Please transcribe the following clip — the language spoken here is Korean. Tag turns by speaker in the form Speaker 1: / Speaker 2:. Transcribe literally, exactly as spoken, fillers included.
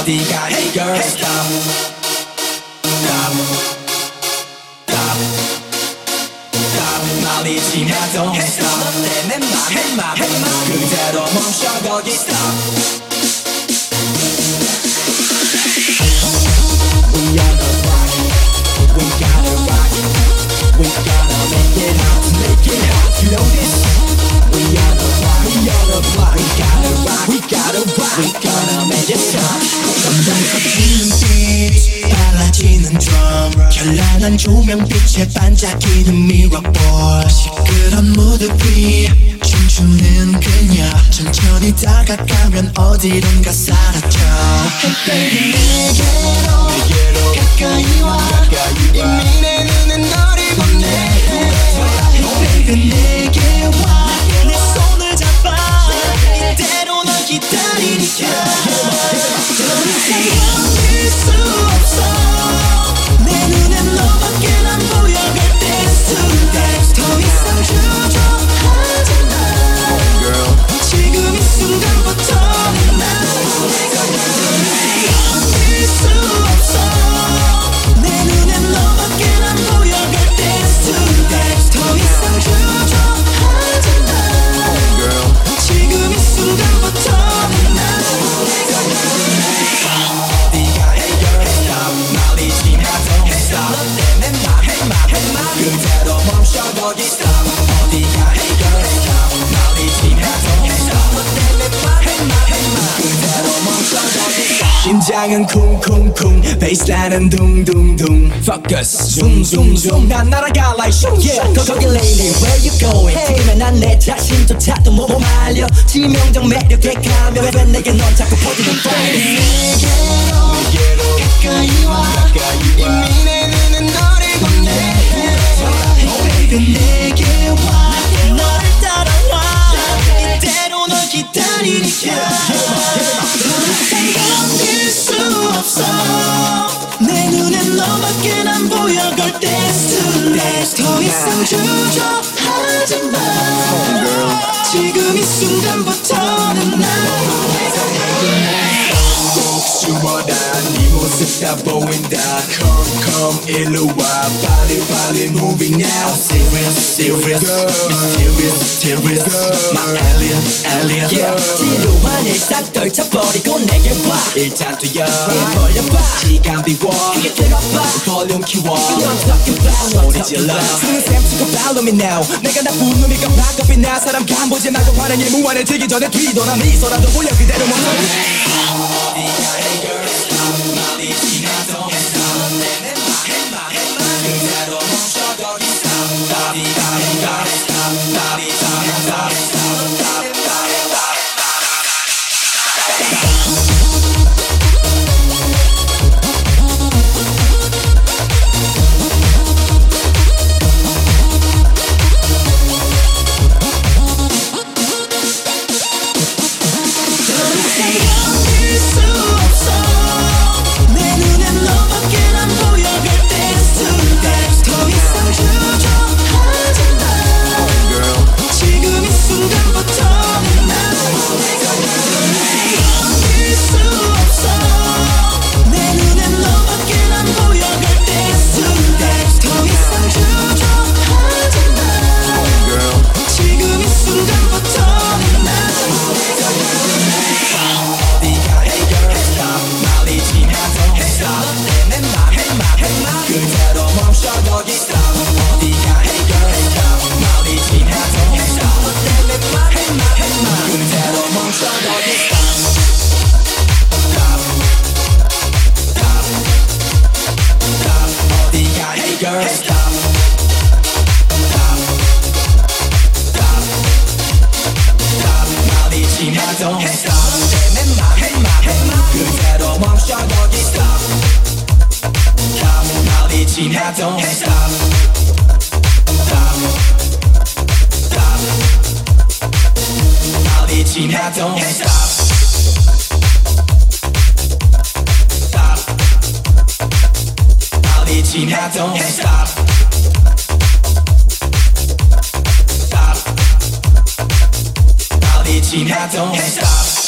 Speaker 1: 어디가 Hey girl stop stop stop stop 말리지 마 don't stop 너 때문에 맘에 맘에 맘 그대로 멈춰 거기 stop We are the rock We gotta rock We gotta make it hot Make it hot You know this We are the rock We are the block We gotta rock We gotta rock We gotta make it hot
Speaker 2: 눈빛 빨라지는 drum 현란한 조명빛에 반짝이는 mirrorboard 시끄러운 무대 위 춤추는 그녀 천천히 다가가면 어디론가 사라져 Hey baby 내게로, 내게로 가까이 와 이미 내 눈은 너를 보내 Hey baby 내게 와 내 손을 잡아 이대로 널 기다리니까 더 이상 견딜 수 없어 내 눈엔 너밖에 안 보여 갈 때 더 이상 주저하지 마 지금 이 순간부터 난 견딜 수 없어 내 눈엔 너밖에 안 보여 갈 때 더 이상 주저하지 마 지금 이 순간부터 난
Speaker 1: 어디가 Hey girl stop 말리지 마 don't stop 너 때문에 맘에 맘에 맘 그대로 멈춰 거기 stop 어디가 Hey girl stop 말리지 마 don't stop 너 때문에 맘에 맘에 맘 그대로 멈춰 거기 stop 심장은 쿵쿵쿵 베이스라인은 둥둥둥 Focus zoom zoom zoom 난 날아가 like shoom yeah 거 거기 lady where you going 지금은 난 내 자신조차도 못 말려 치명적 매력에 가면 왜 내게 넌 자꾸 퍼지는 fire
Speaker 2: 내게로 가까이 와 이미 내 눈은 너를 보내 Hey baby 내게 와 너를 따라와 이대로 널 기다리니까 더 이상 견딜 수 없어 내 눈엔 너밖에 안 보여 걸 때 더 이상 주저하지 마 지금 이 순간부터는 난
Speaker 1: 숨어라 네 모습 다 보인다 Come come 일로 와 빨리 빨리 moving now Serious serious mysterious mysterious My alien alien yeah 지루한 일상 떨쳐버리고 내게 와 일단 뛰어 벌려봐 시간 비워 크게 들어봐 볼륨 키워 I'm talking about 소리 질러 쓰는 샘치고 follow me now 내가 나쁜 놈이가 바꿔 빛나 사람 간보지 말고 환영의 무한을 들기 전에 뒤돌아 미소라도 보여 그대로 멈춰 Hey girl stop 말리지 마 don't stop 내내 맘에 맘에 맘 그대로 멈춰 거기 stop stop stop stop stop stop stop stop stop
Speaker 2: 견딜 수 없어 내 눈엔 너밖에 안 보여 갈 때 더 이상 주저하지 마 지금 이 순간부터는 난 견딜 수 없어 내 눈엔 너밖에 안 보여 갈 때 더 이상 주저하지 마 지금 이 순간부터는 난
Speaker 1: 어디가 Hey girl stop 말리지 마 don't stop 너 때문에 맘에 맘에 맘 그대로 멈춰 거기 stop 어디가 Hey girl stop 말리지 마 don't stop 너 때문에 맘에 맘에 맘 그대로 멈춰 거기 stop stop stop stop 어디가 Hey girl stop stop stop stop 말리지 마 don't stop 너 때문에 맘에 맘에 맘 그대로 멈춰 거기 stop stop 말리지 마 don't stop stop stop 말리지 마 don't stop stop 말리지 마 don't stop stop 말리지 마 don't stop